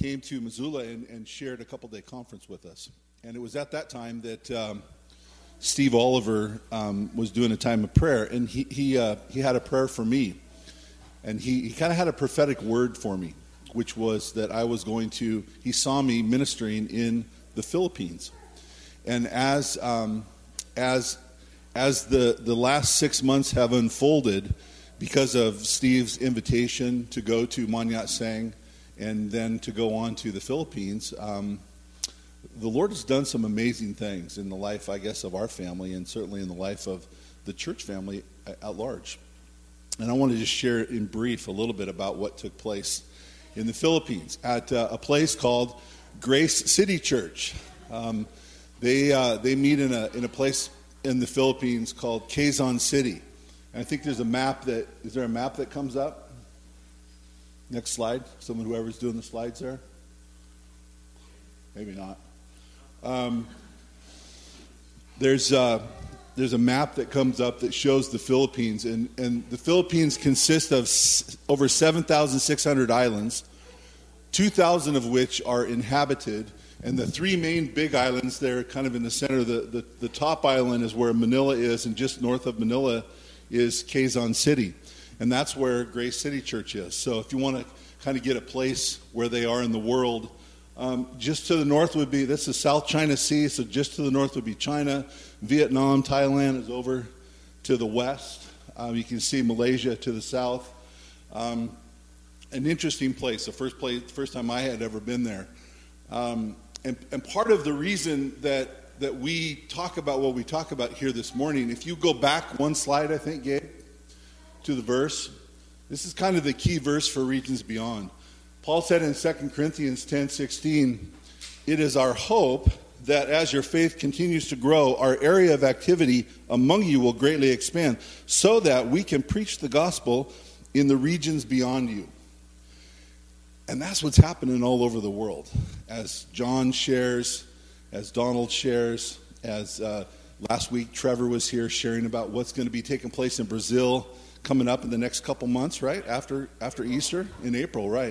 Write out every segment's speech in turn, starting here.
came to Missoula and shared a couple-day conference with us. And it was at that time that Steve Oliver was doing a time of prayer, and he had a prayer for me. And he kind of had a prophetic word for me, which was that I was going to, he saw me ministering in the Philippines. And as the last 6 months have unfolded, because of Steve's invitation to go to Mon Yat-sen and then to go on to the Philippines, the Lord has done some amazing things in the life, I guess, of our family, and certainly in the life of the church family at large. And I want to just share in brief a little bit about what took place in the Philippines at a place called Grace City Church. They meet in a place in the Philippines called Quezon City. And I think there's a map is there a map that comes up? Next slide. Whoever's doing the slides there. Maybe not. There's a map that comes up that shows the Philippines, and the Philippines consist of over 7,600 islands, 2,000 of which are inhabited, and the three main big islands there, kind of in the center. The top island is where Manila is, and just north of Manila is Quezon City, and that's where Grace City Church is. So if you want to kind of get a place where they are in the world, just to the north would be, this is South China Sea, so just to the north would be China. Vietnam, Thailand is over to the west. You can see Malaysia to the south. An interesting place, the first time I had ever been there. And part of the reason that we talk about what we talk about here this morning, if you go back one slide, I think, Gabe, to the verse, this is kind of the key verse for Regions Beyond. Paul said in 2 Corinthians 10:16, "It is our hope that as your faith continues to grow, our area of activity among you will greatly expand, so that we can preach the gospel in the regions beyond you." And that's what's happening all over the world. As John shares, as Donald shares, as last week Trevor was here sharing about what's going to be taking place in Brazil coming up in the next couple months, right? After Easter, in April, right?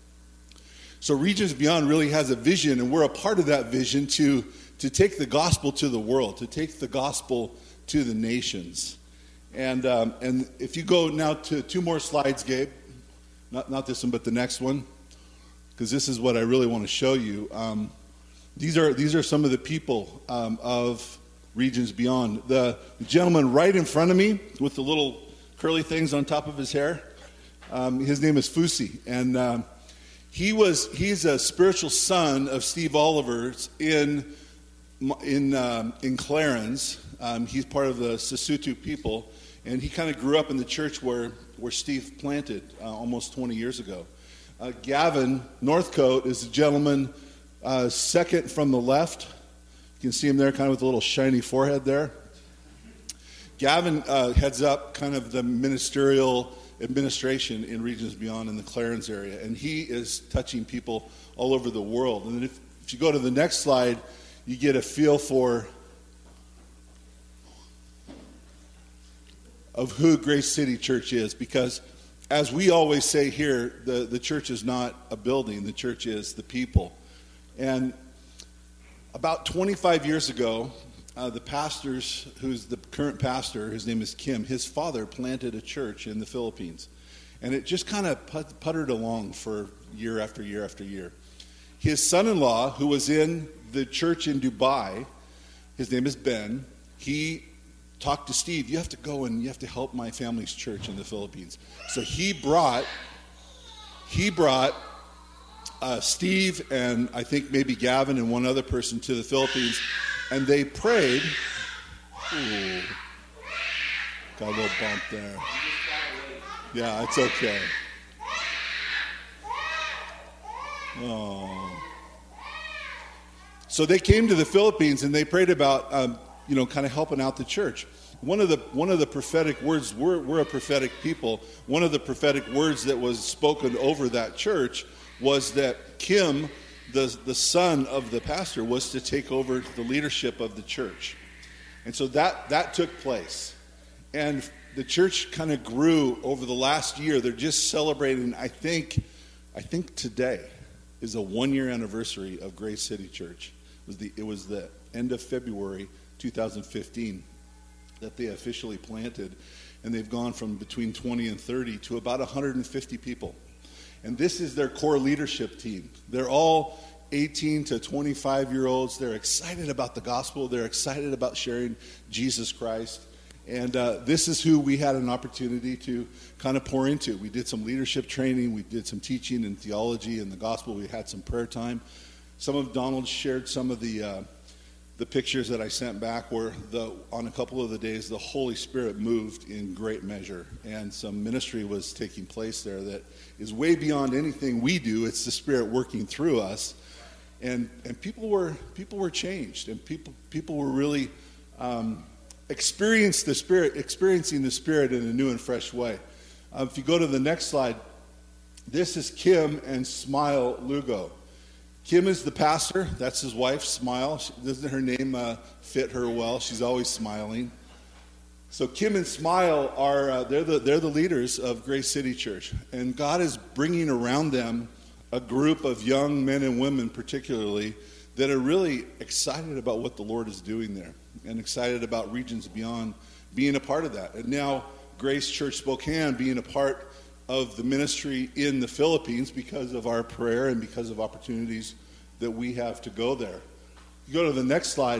So Regions Beyond really has a vision, and we're a part of that vision to take the gospel to the world, to take the gospel to the nations. And if you go now to two more slides, Gabe, not this one, but the next one, because this is what I really want to show you. These are some of the people of Regions Beyond. The gentleman right in front of me with the little curly things on top of his hair, his name is Fusi, and he's a spiritual son of Steve Oliver's in Clarence. He's part of the Sesotho people, and he kind of grew up in the church where Steve planted almost 20 years ago. Gavin Northcote is a gentleman second from the left. You can see him there, kind of with a little shiny forehead there. Gavin heads up kind of the ministerial administration in Regions Beyond in the Clarence area, and he is touching people all over the world. And then if you go to the next slide, you get a feel of who Grace City Church is, because as we always say here, the church is not a building, the church is the people. And about 25 years ago, the pastor's, who's the current pastor, his name is Kim, his father planted a church in the Philippines. And it just kind of puttered along for year after year after year. His son-in-law, who was in the church in Dubai, his name is Ben, he talked to Steve, you have to go and you have to help my family's church in the Philippines. So he brought Steve and I think maybe Gavin and one other person to the Philippines, and they prayed. Ooh, got a little bump there. Yeah, it's okay. Oh. So they came to the Philippines and they prayed about, kind of helping out the church. One of the prophetic words, we're a prophetic people. One of the prophetic words that was spoken over that church was that Kim, the son of the pastor, was to take over the leadership of the church. And so that took place. And the church kind of grew over the last year. They're just celebrating, I think today is a 1-year anniversary of Grace City Church. It was the end of February 2015 that they officially planted, and they've gone from between 20 and 30 to about 150 people. And this is their core leadership team. They're all 18 to 25-year-olds. They're excited about the gospel. They're excited about sharing Jesus Christ. And this is who we had an opportunity to kind of pour into. We did some leadership training. We did some teaching and theology and the gospel. We had some prayer time. Some of Donald shared some of the pictures that I sent back where on a couple of the days the Holy Spirit moved in great measure. And some ministry was taking place there that is way beyond anything we do. It's the Spirit working through us. And people were changed. And people were really... experiencing the Spirit in a new and fresh way. If you go to the next slide, this is Kim and Smile Lugo. Kim is the pastor. That's his wife, Smile. Doesn't her name fit her well? She's always smiling. So Kim and Smile are they're the leaders of Grace City Church, and God is bringing around them a group of young men and women, particularly, that are really excited about what the Lord is doing there and excited about Regions Beyond being a part of that. And now Grace Church Spokane being a part of the ministry in the Philippines because of our prayer and because of opportunities that we have to go there. You go to the next slide.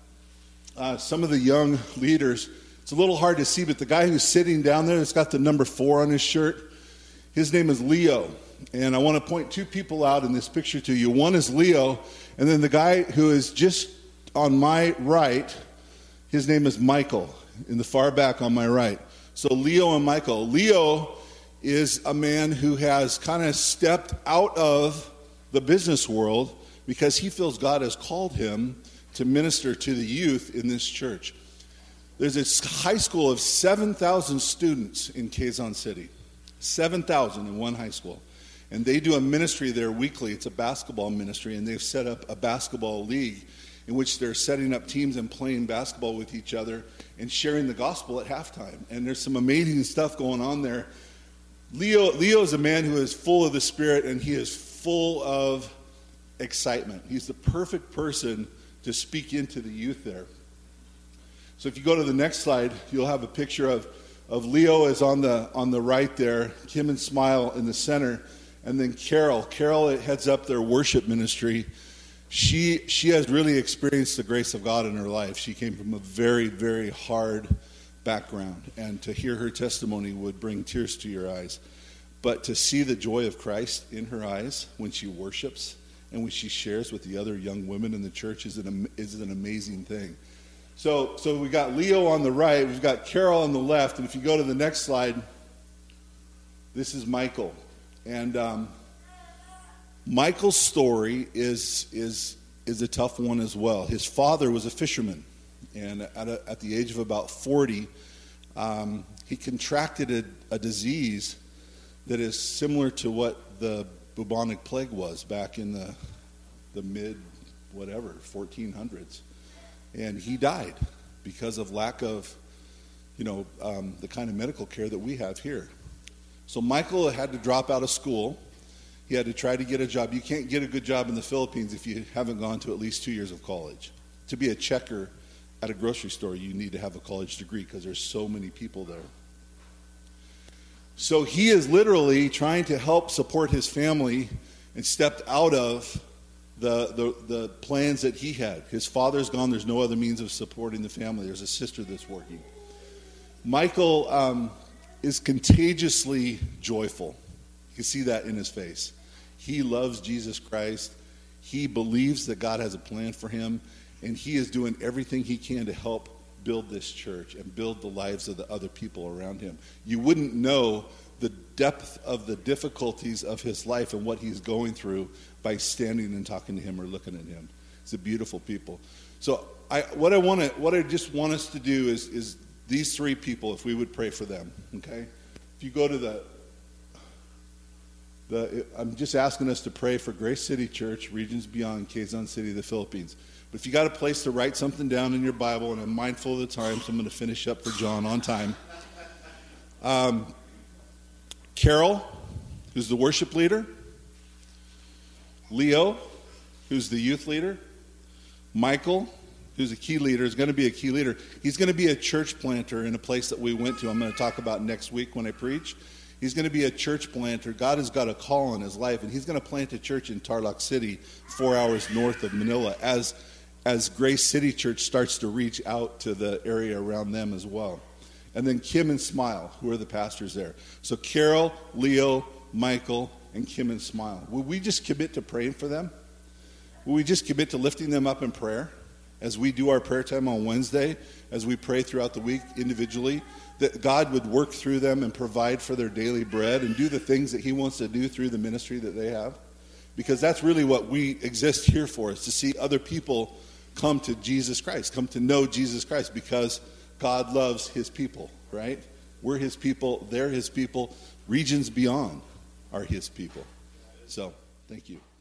Some of the young leaders, it's a little hard to see, but the guy who's sitting down there that's got the number 4 on his shirt, his name is Leo. And I want to point 2 people out in this picture to you. One is Leo, and then the guy who is just on my right, his name is Michael, in the far back on my right. So Leo and Michael. Leo is a man who has kind of stepped out of the business world because he feels God has called him to minister to the youth in this church. There's a high school of 7,000 students in Quezon City. 7,000 in one high school. And they do a ministry there weekly. It's a basketball ministry, and they've set up a basketball league in which they're setting up teams and playing basketball with each other and sharing the gospel at halftime. And there's some amazing stuff going on there. Leo is a man who is full of the Spirit, and he is full of excitement. He's the perfect person to speak into the youth there. So if you go to the next slide, you'll have a picture of Leo is on the right there, Kim and Smile in the center, and then Carol. Carol heads up their worship ministry. She has really experienced the grace of God in her life. She came from a very, very hard background, and to hear her testimony would bring tears to your eyes. But to see the joy of Christ in her eyes when she worships and when she shares with the other young women in the church is an amazing thing. So we got Leo on the right, we've got Carol on the left, and if you go to the next slide, this is Michael. And Michael's story is a tough one as well. His father was a fisherman, and at the age of about 40, he contracted a disease that is similar to what the bubonic plague was back in the mid 1400s. And he died because of lack of, the kind of medical care that we have here. So Michael had to drop out of school. He had to try to get a job. You can't get a good job in the Philippines if you haven't gone to at least 2 years of college. To be a checker at a grocery store, you need to have a college degree because there's so many people there. So he is literally trying to help support his family and stepped out of the plans that he had. His father's gone. There's no other means of supporting the family. There's a sister that's working. Michael is contagiously joyful. You can see that in his face. He loves Jesus Christ. He believes that God has a plan for him, and he is doing everything he can to help build this church and build the lives of the other people around him. You wouldn't know the depth of the difficulties of his life and what he's going through by standing and talking to him or looking at him. It's a beautiful people. So what I just want us to do is these 3 people, if we would pray for them, okay? If you go to I'm just asking us to pray for Grace City Church, Regions Beyond, Quezon City, the Philippines. But if you got a place to write something down in your Bible, and I'm mindful of the time, so I'm going to finish up for John on time. Carol, who's the worship leader. Leo, who's the youth leader. Michael, who's a key leader, is going to be a key leader. He's going to be a church planter in a place that we went to. I'm going to talk about next week when I preach. He's going to be a church planter. God has got a call on his life, and he's going to plant a church in Tarlac City, 4 hours north of Manila, as Grace City Church starts to reach out to the area around them as well. And then Kim and Smile, who are the pastors there. So Carol, Leo, Michael, and Kim and Smile. Will we just commit to praying for them? Will we just commit to lifting them up in prayer as we do our prayer time on Wednesday, as we pray throughout the week individually, that God would work through them and provide for their daily bread and do the things that he wants to do through the ministry that they have? Because that's really what we exist here for, is to see other people come to Jesus Christ, come to know Jesus Christ, because God loves his people, right? We're his people, they're his people, regions beyond are his people. So, thank you.